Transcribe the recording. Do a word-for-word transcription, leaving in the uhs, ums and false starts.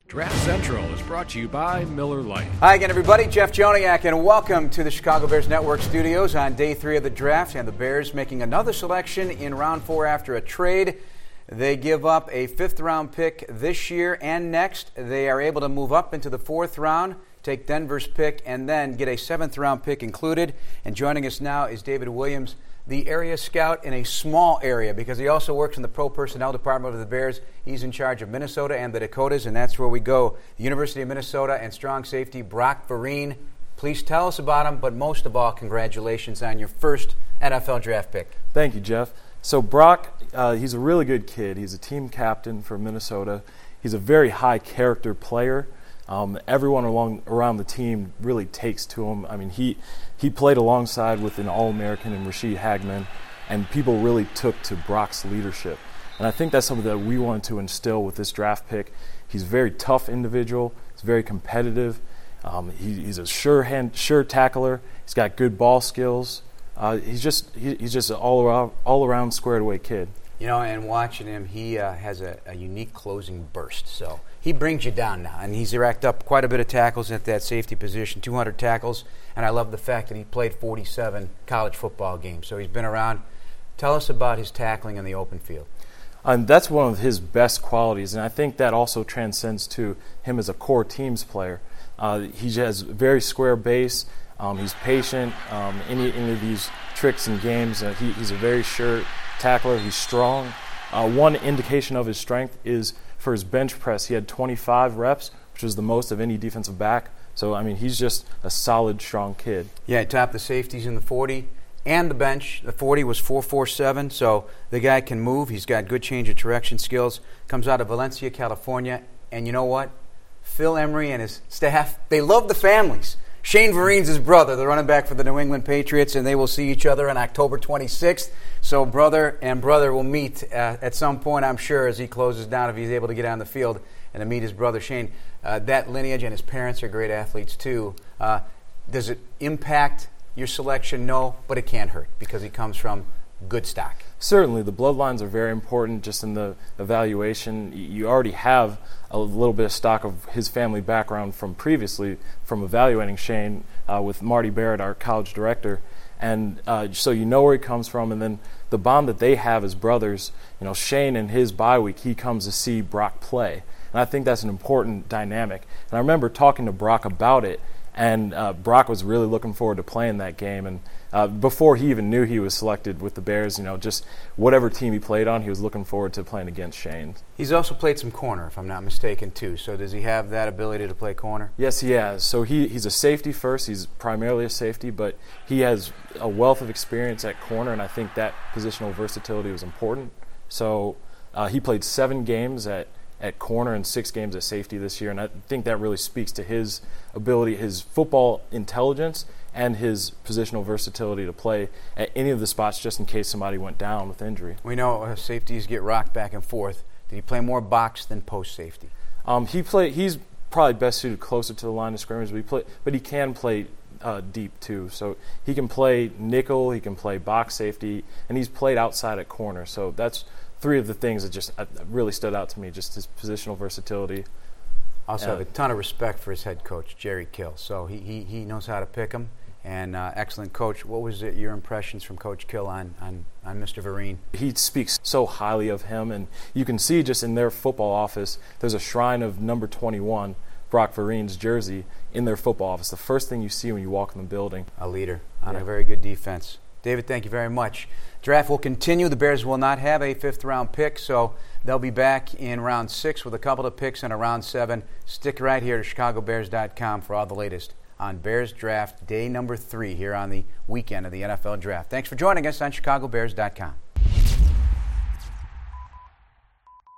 Draft Central is brought to you by Miller Lite. Hi again, everybody. Jeff Joniak, and welcome to the Chicago Bears Network studios on day three of the draft. And the Bears making another selection in round four after a trade. They give up a fifth-round pick this year and next. They are able to move up into the fourth round, take Denver's pick, and then get a seventh-round pick included. And joining us now is David Williams, the area scout in a small area, because he also works in the pro personnel department of the Bears. He's in charge of Minnesota and the Dakotas, and that's where we go. The University of Minnesota and strong safety Brock Vereen. Please tell us about him, but most of all, congratulations on your first N F L draft pick. Thank you, Jeff. So Brock, uh, he's a really good kid. He's a team captain for Minnesota. He's a very high character player. Um, everyone along around the team really takes to him. I mean, he he played alongside with an All-American in Rashid Hagman, and people really took to Brock's leadership. And I think that's something that we wanted to instill with this draft pick. He's a very tough individual. He's very competitive. Um, he, he's a sure hand, sure tackler. He's got good ball skills. Uh, he's just he, he's just an all around all around squared away kid. You know, and watching him, he uh, has a, a unique closing burst. So he brings you down now, and he's racked up quite a bit of tackles at that safety position, two hundred tackles. And I love the fact that he played forty-seven college football games. So he's been around. Tell us about his tackling in the open field. And that's one of his best qualities, and I think that also transcends to him as a core teams player. Uh, he has very square base. Um, he's patient. Um, any, any of these tricks and games, uh, he, he's a very sure tackler. He's strong. Uh, one indication of his strength is for his bench press. He had twenty-five reps, which was the most of any defensive back. So, I mean, he's just a solid, strong kid. Yeah, he topped the safeties in the forty and the bench. The forty was four forty-seven, so the guy can move. He's got good change of direction skills. Comes out of Valencia, California. And you know what? Phil Emery and his staff, they love the families. Shane Vereen's his brother, the running back for the New England Patriots, and they will see each other on October twenty-sixth. So brother and brother will meet uh, at some point, I'm sure, as he closes down, if he's able to get on the field and to meet his brother Shane. Uh, that lineage, and his parents are great athletes too. Uh, does it impact your selection? No, but it can't hurt because he comes from good stock. Certainly, the bloodlines are very important just in the evaluation. You already have a little bit of stock of his family background from previously from evaluating Shane uh, with Marty Barrett, our college director. And uh, so you know where he comes from, and then the bond that they have as brothers. You know, Shane in his bye week, he comes to see Brock play. And I think that's an important dynamic. And I remember talking to Brock about it, and uh, Brock was really looking forward to playing that game. And uh, before he even knew he was selected with the Bears, you know, just whatever team he played on, he was looking forward to playing against Shane. He's also played some corner, if I'm not mistaken, too. So does he have that ability to play corner? Yes, he has. So he, he's a safety first. He's primarily a safety, but he has a wealth of experience at corner, and I think that positional versatility was important. So uh, he played seven games at at corner and six games at safety this year, and I think that really speaks to his ability, his football intelligence, and his positional versatility to play at any of the spots just in case somebody went down with injury. We know uh, safeties get rocked back and forth. Did he play more box than post safety? Um, he play. He's probably best suited closer to the line of scrimmage, but he, play, but he can play uh, deep too. So he can play nickel, he can play box safety, and he's played outside at corner. So that's three of the things that just uh, really stood out to me, just his positional versatility. Also uh, have a ton of respect for his head coach, Jerry Kill. So he, he, he knows how to pick him, and uh, excellent coach. What was it, your impressions from Coach Kill on, on, on Mister Vereen? He speaks so highly of him, and you can see just in their football office, there's a shrine of number twenty-one, Brock Vereen's jersey, in their football office. The first thing you see when you walk in the building. A leader on yeah. a very good defense. David, thank you very much. Draft will continue. The Bears will not have a fifth-round pick, so they'll be back in round six with a couple of picks in a round seven. Stick right here to Chicago Bears dot com for all the latest on Bears Draft day number three here on the weekend of the N F L Draft. Thanks for joining us on Chicago Bears dot com.